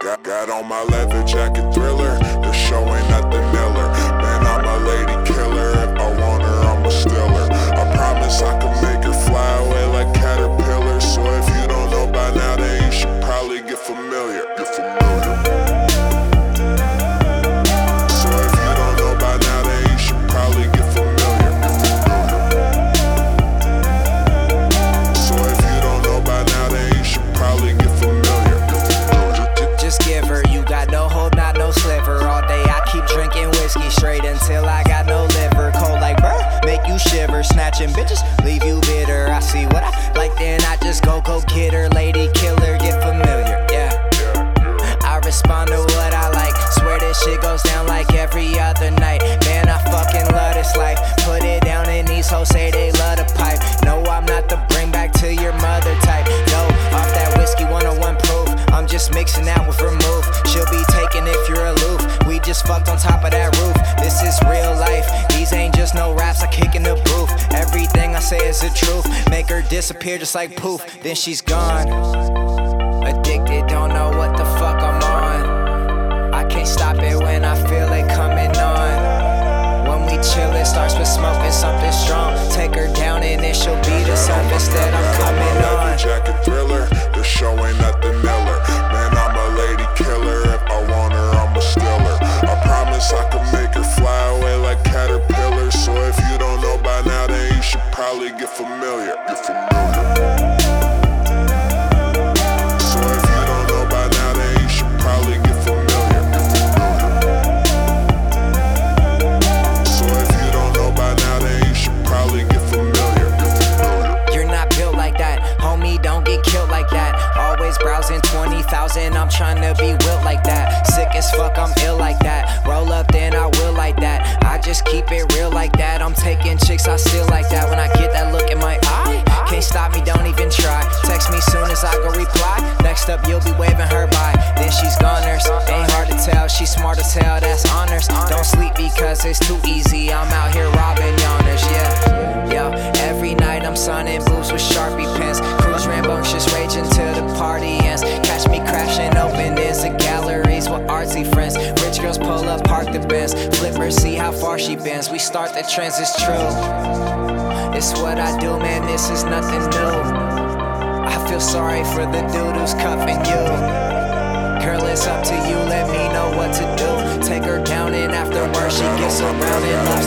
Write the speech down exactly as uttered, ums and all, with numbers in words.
Got, got on my leather jacket Thriller, the show ain't nothing iller. Man, I'm a lady killer, if I want her, I'ma steal her. I promise I can make her fly away like caterpillars. So if you don't know by now, then you should probably get familiar. Get familiar. So if you don't know by now, then you should probably get familiar. So if you don't know by now, then you should probably get familiar. Just give her, you got no hold, not no sliver. All day I keep drinking whiskey straight until I got no liver. Cold like burr, make you shiver. Snatching bitches, leave you bitter. I see what I like, then I just go, go get her. Lady killer, get familiar, yeah. I respond to what I like. Swear this shit goes down like every other night. Man, I fucking love this life. Put it down and these hoes say they love the pipe. No, I'm not the bring back to your mother type. No, off that whiskey one oh one proof. I'm just mixing out with vermouth. She'll be taken if you're aloof. We just fucked on top of that roof. This is real life. These ain't just no raps I kick in the booth. Everything I say is the truth. Make her disappear just like poof. Then she's gone. Addicted, don't know what the fuck I'm on. I can't stop it when I feel it coming on. When we chill, it starts with smoking something strong. Take her down and then she'll be the surface that I'm coming on. Jacket Thriller, the show ain't nothing iller. Man, I'm a lady killer, if I want her, I'ma steal her. I promise I can make her fly away like caterpillars. So if you don't know by now, then you should probably get familiar. Get familiar. So if you don't know by now, then you should probably get familiar. So if you don't know by now, then you should probably get familiar. You're not built like that, homie, don't get killed like that. Always browsing twenty thousand, I'm trying to be wilt like that. Sick as fuck, I'm ill like that. Roll up, then I will like that. I just keep it real like that. I'm taking chicks, I still like that. When I get that look in my eye, can't stop me, don't even try. Text me soon as I go reply. Next up, you'll be waving her by. Then she's goners, ain't hard to tell. She's smart as hell, that's honors. Don't sleep because it's too easy. I'm out here robbing yawners, yeah. Yo, every night I'm signing booze with Sharpie pens. Cruise rambunctious, raging till the party ends. Catch me crashing open is the galleries with artsy friends. Rich girls pull up, park the Benz. Flip her, see how far she bends. We start the trends, it's true. It's what I do, man, this is nothing new. I feel sorry for the dude who's cuffing you. Girl, it's up to you, let me know what to do. Take her down and afterwards she gets around and loves